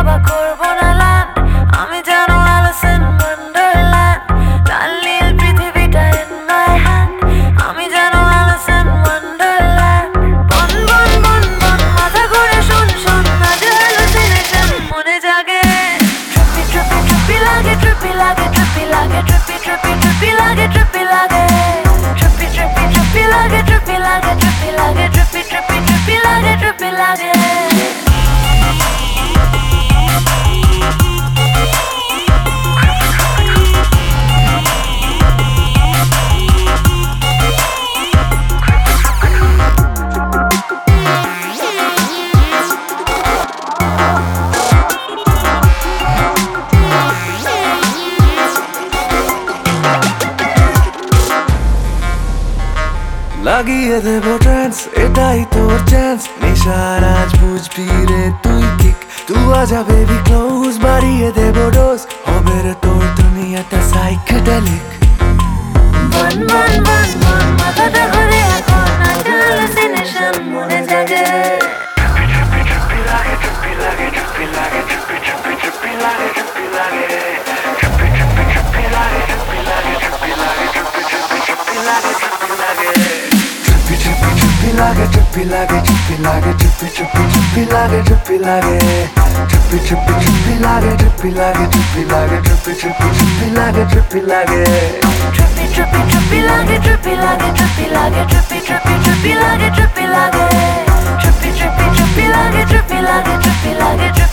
বা করবো না land আমি জানো Alice in Wonderland লাল নীল পৃথিবীটা in my hand আমি জানো Alice in Wonderland বন বন বন বন মাথা ঘুরে শুন শুন আজ hallucination মনে জাগে trippy trippy trippy লাগে trippy লাগে trippy লাগে trippy trippy trippy লাগে trippy লাগে trippy trippy trippy লাগে trippy লাগে trippy লাগে trippy trippy trippy লাগে trippy লাগে লাগিয়ে দেবো ট্রান্স এটাই তোর চান্স নেশার আজ বুঝবি রে তুই কিক তুই আজা বেবি ক্লোজ বাড়িয়ে দেবো ডোজ হবে রে তোর দুনিয়াটা সাইকেডেলিক বন বন বন বন মাথাটা ঘুরে এখন আজ hallucination মনে জাগে trippy লাগে trippy লাগে trippy লাগে trippy trippy trippy লাগে trippy লাগে trippy trippy trippy লাগে trippy লাগে trippy লাগে trippy trippy trippy লাগে trippy লাগে trippy লাগে trippy লাগে trippy লাগে trippy trippy trippy লাগে trippy লাগে trippy trippy trippy লাগে trippy লাগে trippy লাগে trippy trippy trippy লাগে trippy লাগে trippy trippy trippy লাগে trippy লাগে trippy লাগে trippy trippy trippy লাগে trippy লাগে trippy trippy trippy লাগে trippy লাগে trippy লাগে